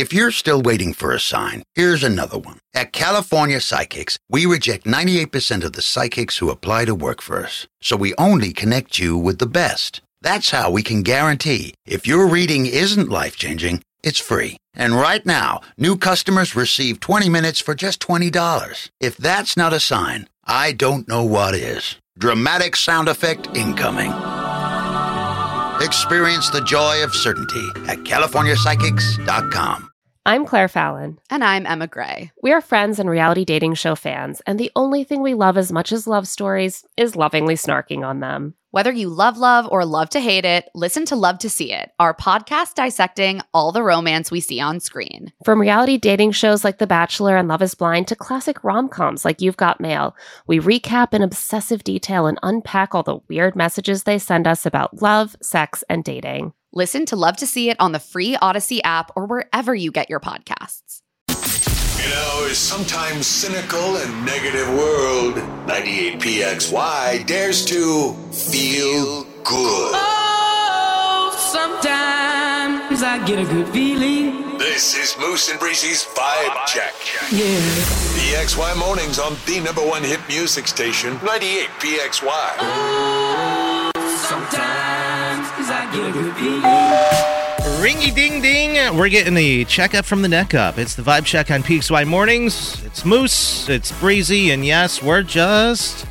If you're still waiting for a sign, here's another one. At California Psychics, we reject 98% of the psychics who apply to work for us. So we only connect you with the best. That's how we can guarantee if your reading isn't life-changing, it's free. And right now, new customers receive 20 minutes for just $20. If that's not a sign, I don't know what is. Dramatic sound effect incoming. Experience the joy of certainty at CaliforniaPsychics.com. I'm Claire Fallon. And I'm Emma Gray. We are friends and reality dating show fans, and the only thing we love as much as love stories is lovingly snarking on them. Whether you love or love to hate it, listen to Love to See It, our podcast dissecting all the romance we see on screen. From reality dating shows like The Bachelor and Love is Blind to classic rom-coms like You've Got Mail, we recap in obsessive detail and unpack all the weird messages they send us about love, sex, and dating. Listen to Love to See It on the free Odyssey app or wherever you get your podcasts. In our sometimes cynical and negative world, 98PXY dares to feel good. Oh, sometimes I get a good feeling. This is Moose and Breezy's Vibe Check. Yeah. PXY mornings on the #1 hit music station, 98PXY. Oh, sometimes I get a good feeling. Ringy ding ding. We're getting the checkup from the neck up. It's the Vibe Check on PXY Mornings. It's Moose, it's Breezy, and yes, we're just...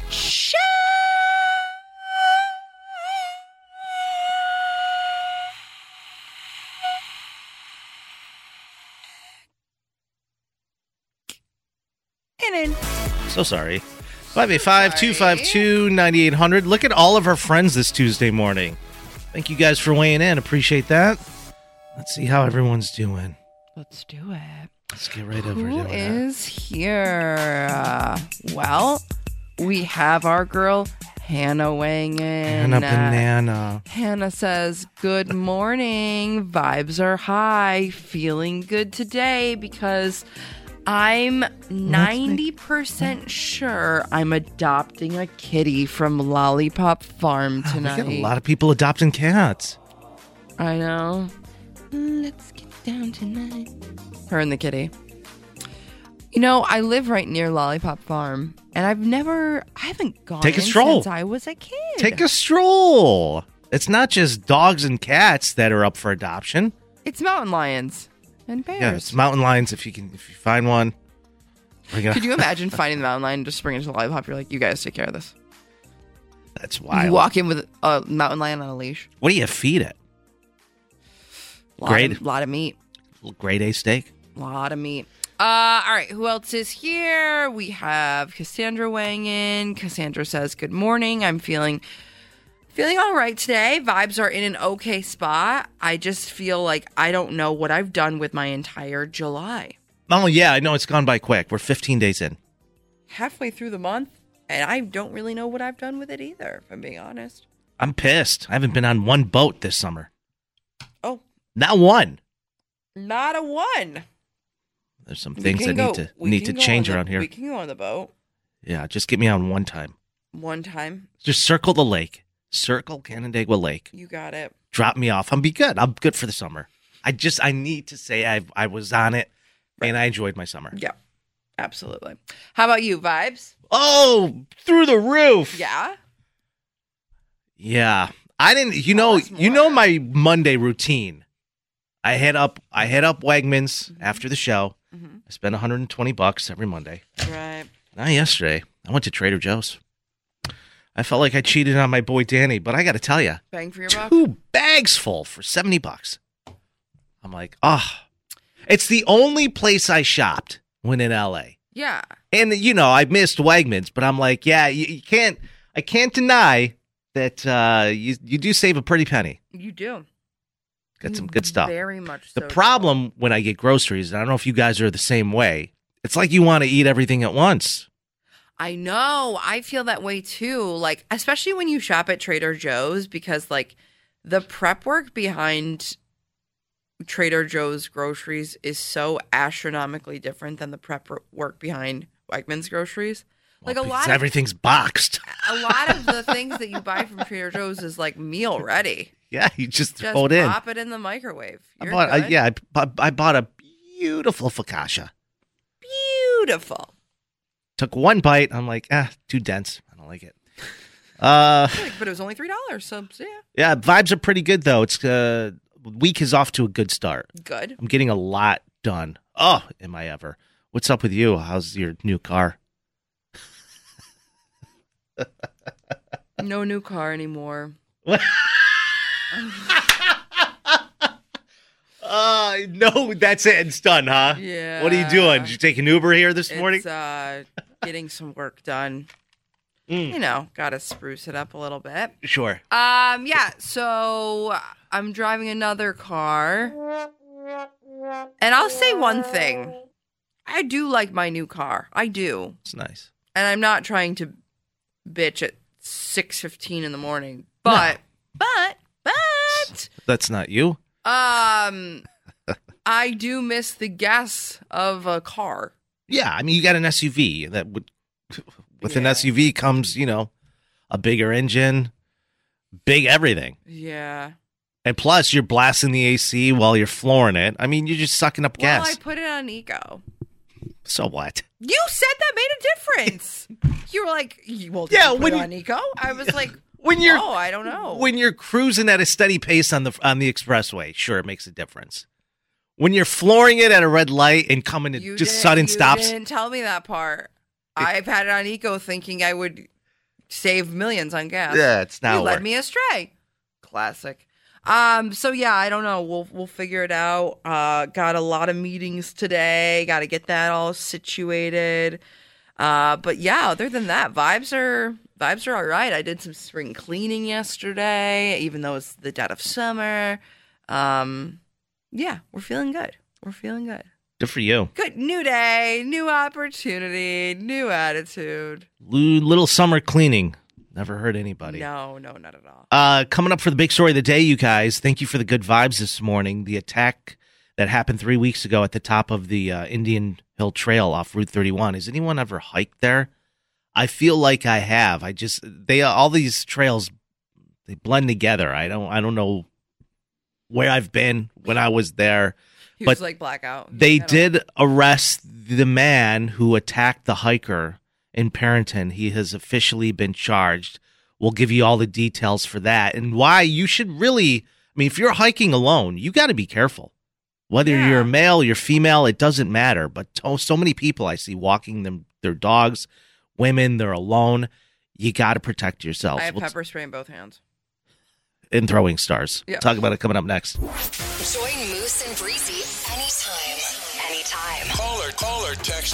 So sorry. 585-252-9800. Look at all of our friends this Tuesday morning. Thank you guys for weighing in. Appreciate that. Let's see how everyone's doing. Let's do it. Let's get right over Who to it. is here? Well, we have our girl Hannah weighing in. Hannah Banana. Hannah says, good morning. Vibes are high. Feeling good today because I'm 90% sure I'm adopting a kitty from Lollipop Farm tonight. We got a lot of people adopting cats. I know. Let's get down tonight. Her and the kitty. You know, I live right near Lollipop Farm, and I haven't gone Take a in stroll. since I was a kid. Take a stroll. It's not just dogs and cats that are up for adoption. It's mountain lions and bears. Yeah, it's mountain lions if you find one. Could you imagine finding the mountain lion and just bringing it to Lollipop? You're like, you guys take care of this. That's wild. You walk in with a mountain lion on a leash. What do you feed it? Lot of meat. Grade A steak. Lot of meat. All right, who else is here? We have Cassandra weighing in. Cassandra says, good morning. I'm feeling all right today. Vibes are in an okay spot. I just feel like I don't know what I've done with my entire July. Oh, yeah, I know it's gone by quick. We're 15 days in. Halfway through the month, and I don't really know what I've done with it either, if I'm being honest. I'm pissed. I haven't been on one boat this summer. Oh. Not one. Not a one. There's some things that need to change around here. We can go on the boat. Yeah, just get me on one time. One time. Just circle the lake. Circle Canandaigua Lake. You got it. Drop me off. I'll be good. I'm good for the summer. I need to say I was on it, and I enjoyed my summer. Yeah, absolutely. How about you, Vibes? Oh, through the roof. Yeah? Yeah. I didn't, you know my Monday routine. I head up Wegmans after the show. Mm-hmm. I spend $120 every Monday. Right. Now yesterday, I went to Trader Joe's. I felt like I cheated on my boy Danny, but I got to tell you, bang for your buck. 2 bags full for $70. I'm like, it's the only place I shopped when in LA. Yeah. And I missed Wegmans, but I'm like, yeah, I can't deny that you do save a pretty penny. You do. Got some good stuff. Very much so. The problem when I get groceries, and I don't know if you guys are the same way, it's like you want to eat everything at once. I know. I feel that way too. Like, especially when you shop at Trader Joe's, because like the prep work behind Trader Joe's groceries is so astronomically different than the prep work behind Wegmans groceries. Like everything's boxed. A lot of the things that you buy from Trader Joe's is like meal ready. Yeah, you just throw it in. Pop it in the microwave. I bought a Beautiful focaccia. Beautiful. Took one bite. I'm like, too dense. I don't like it. But it was only $3, so yeah. Yeah, vibes are pretty good, though. It's week is off to a good start. Good. I'm getting a lot done. Oh, am I ever. What's up with you? How's your new car? No new car anymore. No, that's it. It's done, huh? Yeah. What are you doing? Did you take an Uber here this morning? It's getting some work done. Got to spruce it up a little bit. Sure. Yeah, so I'm driving another car. And I'll say one thing. I do like my new car. I do. It's nice. And I'm not trying to bitch at 6:15 in the morning. But That's not you. I do miss the gas of a car. Yeah, I mean, you got an SUV that would. With an SUV comes, a bigger engine, big everything. Yeah. And plus, you're blasting the AC while you're flooring it. I mean, you're just sucking up gas. Well, I put it on eco. So what? You said that made a difference. You were like, well, did Yeah, you put when it you- on eco? I was like, When you're I don't know. When you're cruising at a steady pace on the expressway, sure, it makes a difference. When you're flooring it at a red light and coming to just sudden stops. You didn't tell me that part. I've had it on eco thinking I would save millions on gas. Yeah, it's not You led working. me astray. Classic. So yeah, I don't know. We'll figure it out. Got a lot of meetings today. Got to get that all situated. But yeah, other than that, vibes are all right. I did some spring cleaning yesterday, even though it's the dead of summer. Yeah, we're feeling good. Good for you. Good. New day, new opportunity, new attitude. Little summer cleaning. Never hurt anybody. No, not at all. Coming up for the big story of the day, you guys. Thank you for the good vibes this morning. The attack that happened 3 weeks ago at the top of the Indian Hill Trail off Route 31. Has anyone ever hiked there? I feel like I have. All these trails, they blend together. I don't know where I've been when I was there. He But was like blackout. They did arrest the man who attacked the hiker in Parrington. He has officially been charged. We'll give you all the details for that and why you should really, if you're hiking alone, you got to be careful. Whether you're a male, you're female, it doesn't matter. But so many people I see walking their dogs, women, they're alone. You got to protect yourself. I have pepper spray in both hands. And throwing stars. Yeah. Talk about it coming up next. Join Moose and Breezy anytime. Call or text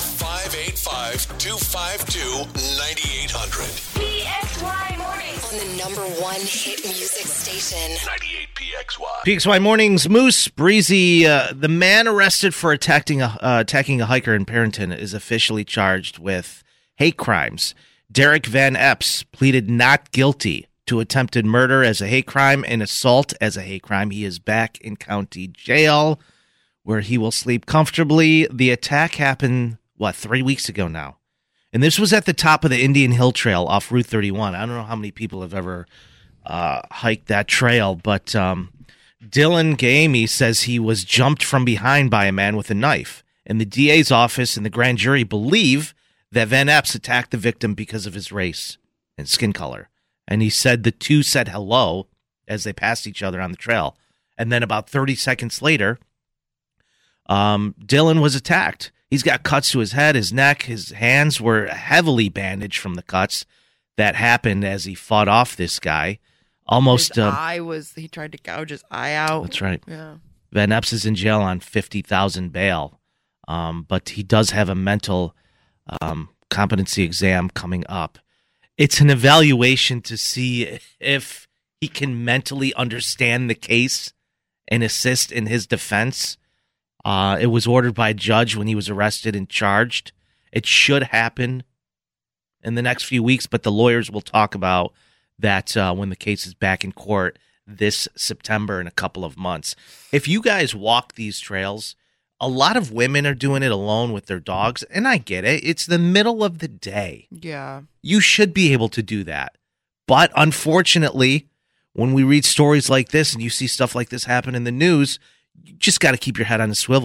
585-252-9800. PXY Mornings. On the #1 hit music station. 98 PXY. PXY Mornings, Moose, Breezy. The man arrested for attacking a hiker in Parrington is officially charged with hate crimes. Derek Van Epps pleaded not guilty to attempted murder as a hate crime and assault as a hate crime. He is back in county jail where he will sleep comfortably. The attack happened, 3 weeks ago now? And this was at the top of the Indian Hill Trail off Route 31. I don't know how many people have ever hiked that trail, but Dylan Gaimi says he was jumped from behind by a man with a knife. And the DA's office and the grand jury believe that Van Epps attacked the victim because of his race and skin color. And he said the two said hello as they passed each other on the trail. And then about 30 seconds later, Dylan was attacked. He's got cuts to his head, his neck, his hands were heavily bandaged from the cuts that happened as he fought off this guy. Almost. His eye he tried to gouge his eye out. That's right. Yeah. Van Epps is in jail on $50,000 bail. But he does have a mental competency exam coming up. It's an evaluation to see if he can mentally understand the case and assist in his defense. It was ordered by a judge when he was arrested and charged. It should happen in the next few weeks, but the lawyers will talk about that when the case is back in court this September in a couple of months. If you guys walk these trails, a lot of women are doing it alone with their dogs, and I get it. It's the middle of the day. Yeah. You should be able to do that. But unfortunately, when we read stories like this and you see stuff like this happen in the news, you just got to keep your head on a swivel.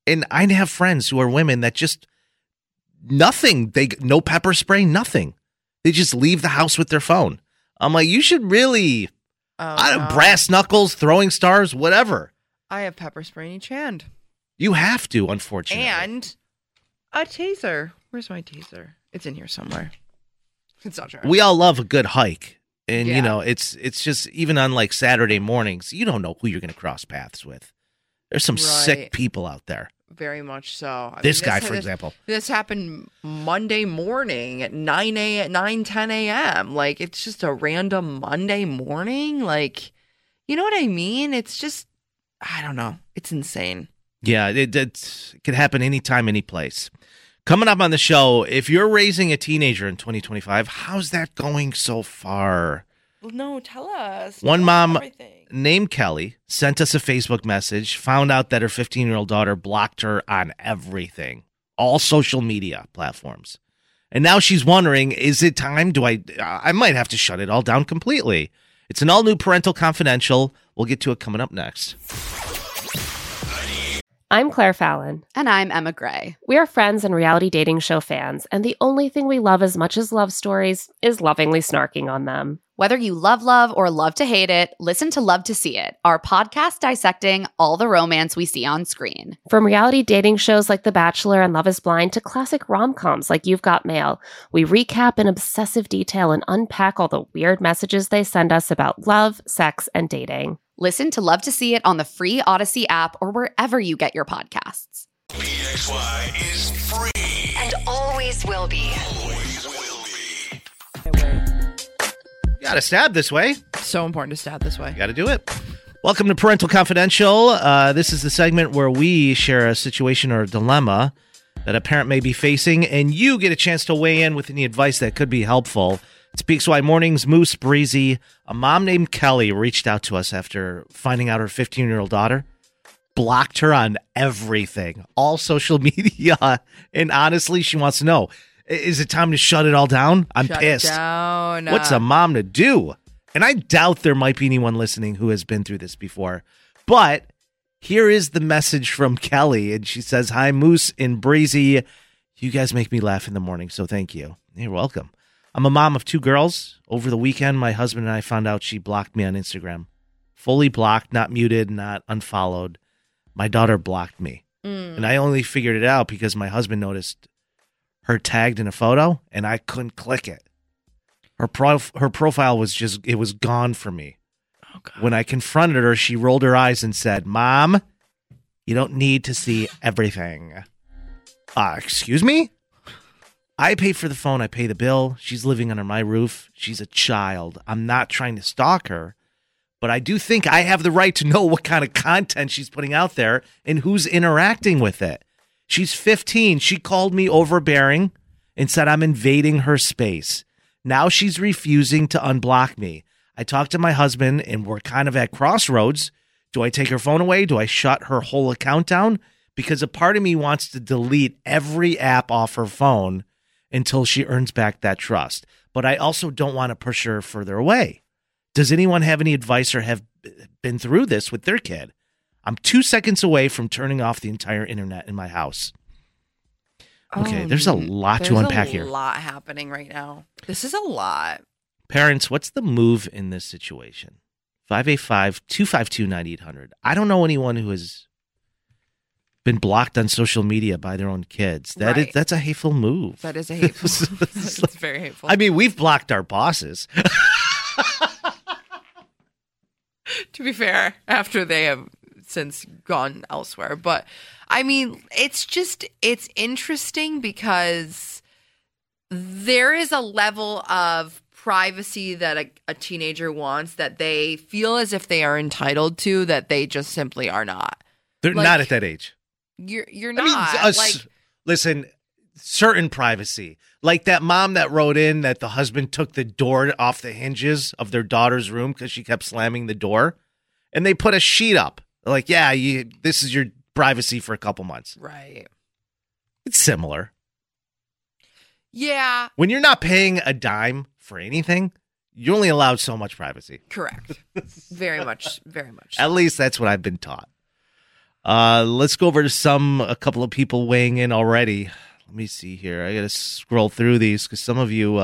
And I have friends who are women that just nothing. No pepper spray, nothing. They just leave the house with their phone. I'm like, you should really, brass knuckles, throwing stars, whatever. I have pepper spray in each hand. You have to, unfortunately. And a taser. Where's my taser? It's in here somewhere. It's not sure. We all love a good hike. And, Yeah. you know, it's just even on like Saturday mornings, you don't know who you're going to cross paths with. There's some sick Right. people out there. Very much so. This guy, for example. This happened Monday morning at 10 a.m. Like, it's just a random Monday morning. Like, you know what I mean? It's just, I don't know. It's insane. Yeah, it could happen anytime, any place. Coming up on the show, if you're raising a teenager in 2025, how's that going so far? Well, no, tell us. One Tell us mom everything. named Kelly sent us a Facebook message, found out that her 15-year-old daughter blocked her on everything, all social media platforms. And now she's wondering, is it time? I might have to shut it all down completely. It's an all-new Parental Confidential. We'll get to it coming up next. I'm Claire Fallon. And I'm Emma Gray. We are friends and reality dating show fans, and the only thing we love as much as love stories is lovingly snarking on them. Whether you love or love to hate it, listen to Love to See It, our podcast dissecting all the romance we see on screen. From reality dating shows like The Bachelor and Love is Blind to classic rom-coms like You've Got Mail, we recap in obsessive detail and unpack all the weird messages they send us about love, sex, and dating. Listen to Love to See It on the free Odyssey app or wherever you get your podcasts. PXY is free. And always will be. Always will be. Got to stab this way. So important to stab this way. Got to do it. Welcome to Parental Confidential. This is the segment where we share a situation or a dilemma that a parent may be facing, and you get a chance to weigh in with any advice that could be helpful. It's PXY Mornings, Moose, Breezy. A mom named Kelly reached out to us after finding out her 15-year-old daughter blocked her on everything, all social media. And honestly, she wants to know, is it time to shut it all down? I'm pissed. Down. What's a mom to do? And I doubt there might be anyone listening who has been through this before. But here is the message from Kelly. And she says, "Hi, Moose and Breezy. You guys make me laugh in the morning, so thank you." You're welcome. I'm a mom of 2 girls. Over the weekend, my husband and I found out she blocked me on Instagram. Fully blocked, not muted, not unfollowed. My daughter blocked me. And I only figured it out because my husband noticed her tagged in a photo, and I couldn't click it. Her profile was it was gone for me. Oh, God. When I confronted her, she rolled her eyes and said, "Mom, you don't need to see everything." Excuse me? I pay for the phone. I pay the bill. She's living under my roof. She's a child. I'm not trying to stalk her, but I do think I have the right to know what kind of content she's putting out there and who's interacting with it. She's 15. She called me overbearing and said I'm invading her space. Now she's refusing to unblock me. I talked to my husband and we're kind of at crossroads. Do I take her phone away? Do I shut her whole account down? Because a part of me wants to delete every app off her phone until she earns back that trust. But I also don't want to push her further away. Does anyone have any advice or have been through this with their kid? I'm 2 seconds away from turning off the entire internet in my house. Okay, there's a lot to unpack here. There's a lot happening right now. This is a lot. Parents, what's the move in this situation? 585-252-9800. I don't know anyone who has been blocked on social media by their own kids. That's a hateful move. That is a hateful. It's very hateful. I mean, we've blocked our bosses. To be fair, after they have since gone elsewhere. But I mean, it's interesting because there is a level of privacy that a teenager wants that they feel as if they are entitled to that they just simply are not. They're not at that age. You're not. I mean, listen, certain privacy. Like that mom that wrote in that the husband took the door off the hinges of their daughter's room because she kept slamming the door. And they put a sheet up. Like, yeah, this is your privacy for a couple months. Right. It's similar. Yeah. When you're not paying a dime for anything, you're only allowed so much privacy. Correct. Very much. Very much. At least that's what I've been taught. Let's go over to a couple of people weighing in already. Let me see here. I got to scroll through these because some of you,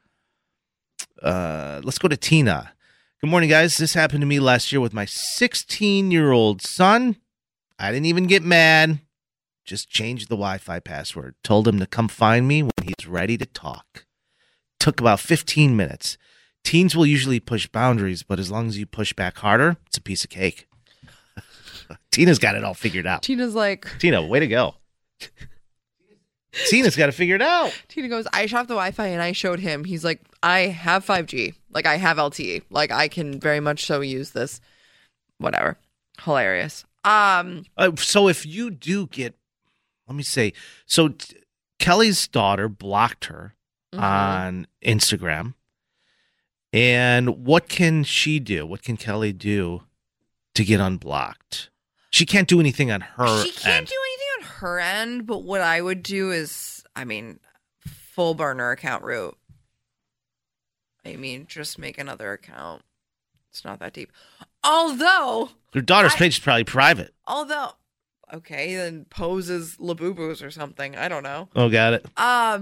let's go to Tina. Good morning, guys. This happened to me last year with my 16-year-old son. I didn't even get mad. Just changed the Wi-Fi password. Told him to come find me when he's ready to talk. Took about 15 minutes. Teens will usually push boundaries, but as long as you push back harder, it's a piece of cake. Tina's got it all figured out. Tina's like, Tina, way to go. Tina's got to figure it out. Tina goes, I shot the Wi-Fi and I showed him. He's like, I have 5G. Like, I have LTE. Like, I can very much so use this. Whatever. Hilarious. So if you do get, let me say, so Kelly's daughter blocked her on Instagram. And what can she do? What can Kelly do to get unblocked? She can't do anything on her She can't end. do anything on her end, but what I would do is, full burner account route. Just make another account. It's not that deep. Although, Her daughter's page is probably private. okay, then poses Labubu's or something. I don't know. Oh, got it.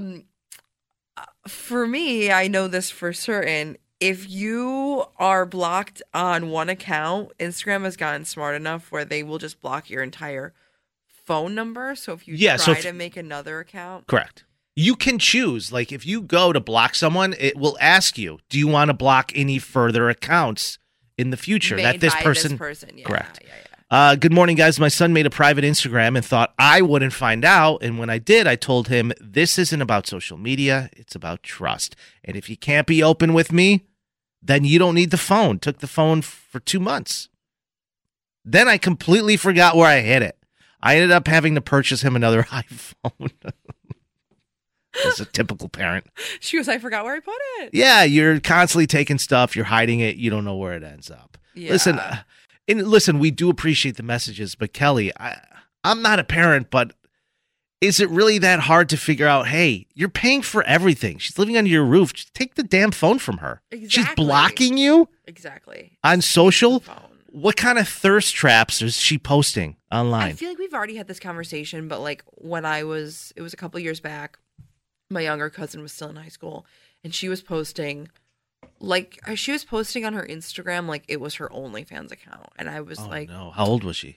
For me, I know this for certain. If you are blocked on one account, Instagram has gotten smart enough where they will just block your entire phone number. So if you try to make another account. Correct. You can choose. Like if you go to block someone, it will ask you, do you want to block any further accounts in the future? Made That by person. This person. Yeah, Correct. Yeah. Good morning, guys. My son made a private Instagram and thought I wouldn't find out. And when I did, I told him this isn't about social media. It's about trust. And if you can't be open with me, then you don't need the phone. Took the phone for 2 months. Then I completely forgot where I hid it. I ended up having to purchase him another iPhone. As a typical parent. She goes, I forgot where I put it. Yeah, you're constantly taking stuff. You're hiding it. You don't know where it ends up. Yeah. Listen, we do appreciate the messages. But Kelly, I'm not a parent, but is it really that hard to figure out, hey, you're paying for everything. She's living under your roof. Just take the damn phone from her. Exactly. She's blocking you Exactly. on social. Phone. What kind of thirst traps is she posting online? I feel like we've already had this conversation, but like when it was a couple years back, my younger cousin was still in high school and she was posting on her Instagram like it was her OnlyFans account. And I was no. How old was she?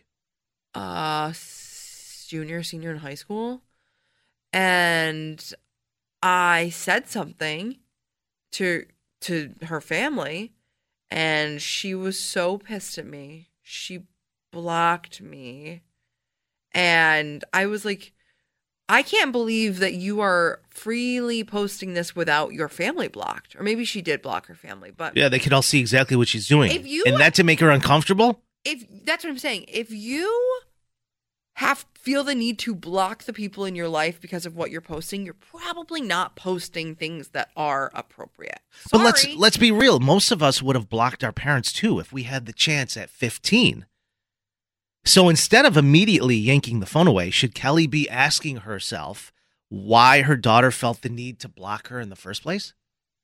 Senior in high school. And I said something to her family and she was so pissed at me. She blocked me. And I was like, I can't believe that you are freely posting this without your family blocked. Or maybe she did block her family, but Yeah, they can all see exactly what she's doing. And that to make her uncomfortable? If that's what I'm saying. If you feel the need to block the people in your life because of what you're posting, you're probably not posting things that are appropriate. Sorry. But let's be real. Most of us would have blocked our parents too if we had the chance at 15. So instead of immediately yanking the phone away, should Kelly be asking herself why her daughter felt the need to block her in the first place?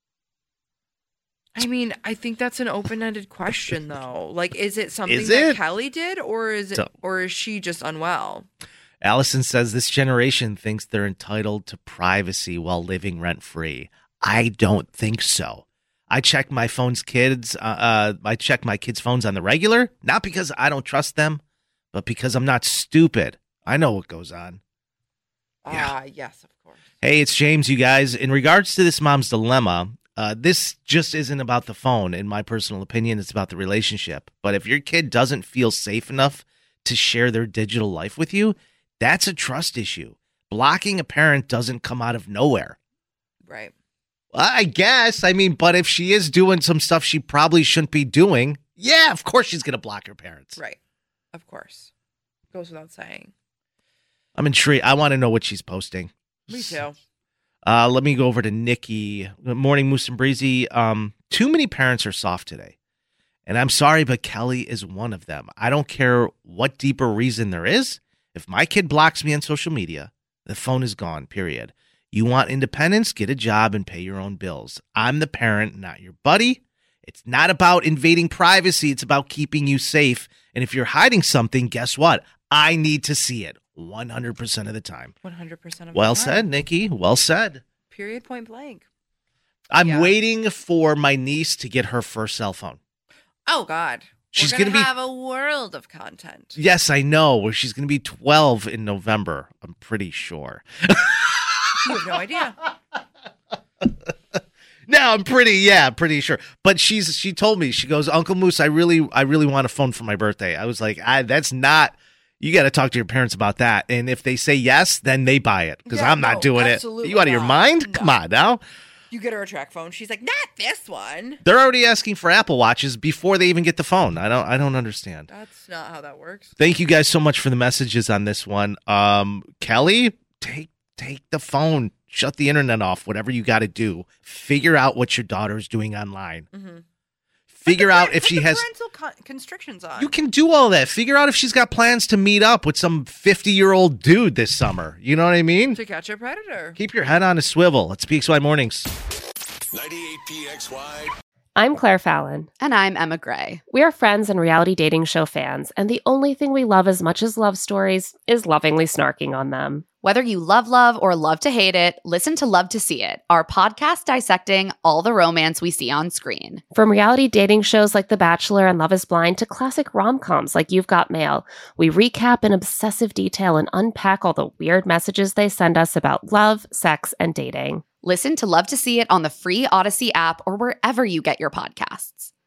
I think that's an open-ended question, though. Like, is it something Is that it? Kelly did, or is she just unwell? Allison says this generation thinks they're entitled to privacy while living rent-free. I don't think so. I check my kids' phones on the regular, not because I don't trust them, but because I'm not stupid. I know what goes on. Yes, of course. Hey, it's James, you guys. In regards to this mom's dilemma, this just isn't about the phone. In my personal opinion, it's about the relationship. But if your kid doesn't feel safe enough to share their digital life with you, that's a trust issue. Blocking a parent doesn't come out of nowhere. Right. I guess. But if she is doing some stuff she probably shouldn't be doing, yeah, of course she's going to block her parents. Right. Of course. Goes without saying. I'm intrigued. I want to know what she's posting. Me too. Let me go over to Nikki. Good morning, Moose and Breezy. Too many parents are soft today. And I'm sorry, but Kelly is one of them. I don't care what deeper reason there is. If my kid blocks me on social media, the phone is gone, period. You want independence? Get a job and pay your own bills. I'm the parent, not your buddy. It's not about invading privacy. It's about keeping you safe. And if you're hiding something, guess what? I need to see it 100% of the time. 100% of Well the time. said, Nikki. Well said. Period, point blank. I'm waiting for my niece to get her first cell phone. Oh, God. She's We're gonna be- have a world of content. Yes, I know. Where she's going to be 12 in November. I'm pretty sure. You have no idea. No, I'm pretty sure. But she told me, she goes, Uncle Moose, I really want a phone for my birthday. I was like, that's not. You got to talk to your parents about that. And if they say yes, then they buy it because I'm not doing it. absolutely You out of your not. mind? No. Come on now. You get her a track phone. She's like, not this one. They're already asking for Apple Watches before they even get the phone. I don't understand. That's not how that works. Thank you guys so much for the messages on this one. Kelly, take the phone. Shut the internet off. Whatever you got to do. Figure out what your daughter's doing online. Mm-hmm. Figure out if she has parental constrictions on. You can do all that. Figure out if she's got plans to meet up with some 50-year-old dude this summer. You know what I mean? To catch a predator. Keep your head on a swivel. It's PXY Mornings. 98 PXY. I'm Claire Fallon. And I'm Emma Gray. We are friends and reality dating show fans, and the only thing we love as much as love stories is lovingly snarking on them. Whether you love or love to hate it, listen to Love to See It, our podcast dissecting all the romance we see on screen. From reality dating shows like The Bachelor and Love is Blind to classic rom-coms like You've Got Mail, we recap in obsessive detail and unpack all the weird messages they send us about love, sex, and dating. Listen to Love to See It on the free Odyssey app or wherever you get your podcasts.